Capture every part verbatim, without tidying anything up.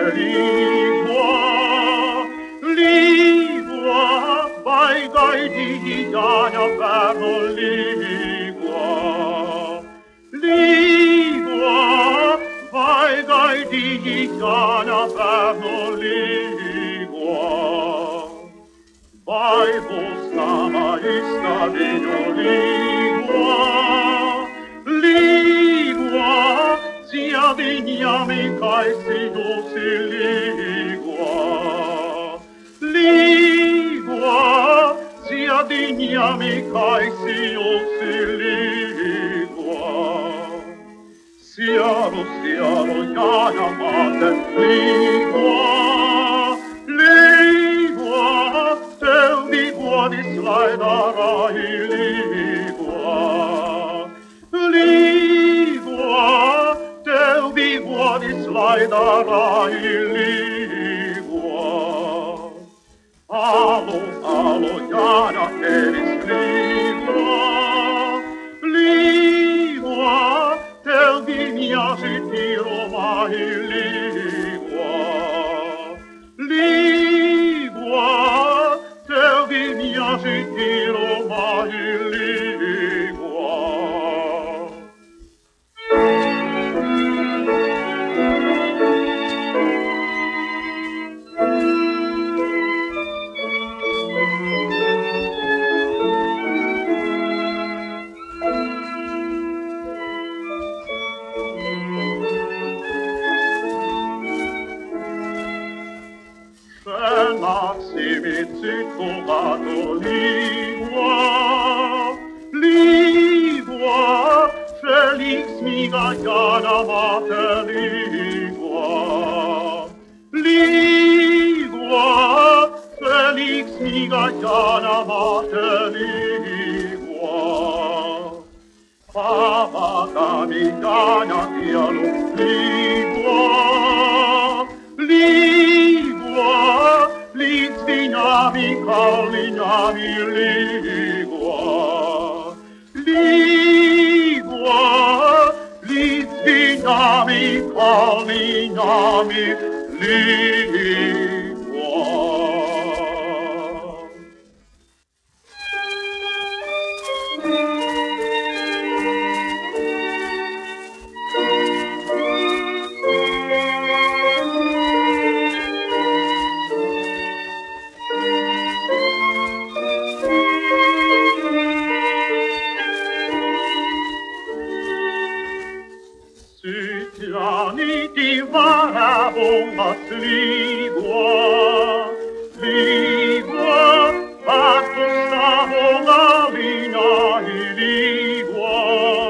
ligua, ligua, vai dai di Giania perno ligua, ligua, vai dai di Giania perno ligua, vai vostra maestra vigno ligua, ligua, sia dignami cae si dosi ligua, ligua, sia dignami cae si dosi ligua, siaro, siaro, Giania mater ligua, ligua, teu ligua dislaidarai ligua, ligua, teu ligua dislaidarai ligua. Alo, alo, Giania eris ligua, ligua, teu digniasi tiro mai ligua, ligua, teu digniasi tiro mai ligua. Zittuvato ligua, ligua, felix miga Giania mater ligua, ligua, felix miga Giania mater ligua, papa cami Giania chialo ligua, ligua, Litz vignami, cal vignami, ligua, ligua, Litz vignami, cal vignami, ligua. Sitianiti varabongas ligua, ligua, attostavo vigna ligua,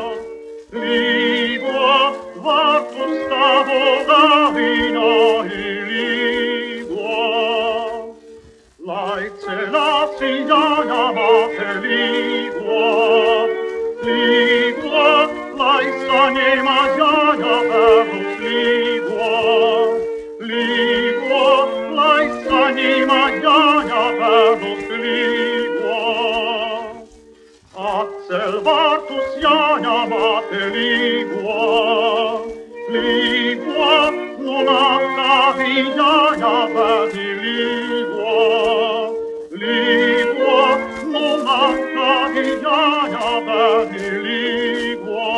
ligua, attostavo vigna ligua, laitse lapsi Giania mater ligua, ligua, laissa nema Giania pernos ligua, ligua, laissa nema Giania pernos ligua, accelvartus Giania mater ligua, ligua, non accavi Giania perni ligua, ligua, non accavi Giania perni ligua,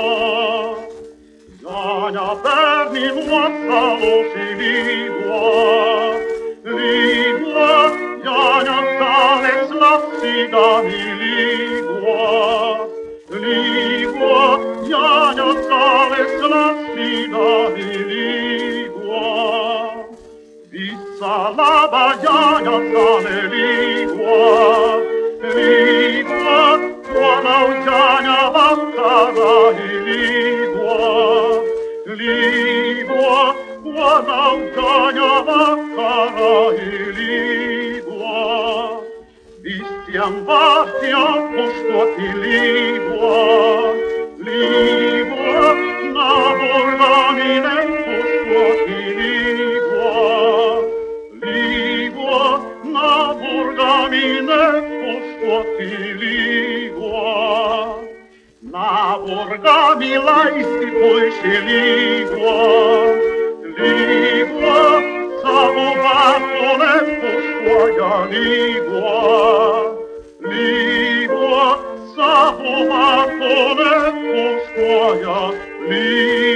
Giania perni nuotta voci ligua, ligua, Giania tales lapsidami ligua, ligua, Giania tales lapsidami ligua, vissa laba Giania tale ligua, ligua, tuonau Giania vaccarai ligua, ligua, tuonau Giania vaccarai ligua, vistiam vastiam postuoti ligua, ligua, navolgamine postuoti ligua, ligua, navolgamine postuoti ligua, navolgami laisti poisci ligua, ligua, savovattone foscoia ligua, ligua, savovattone foscoia ligua.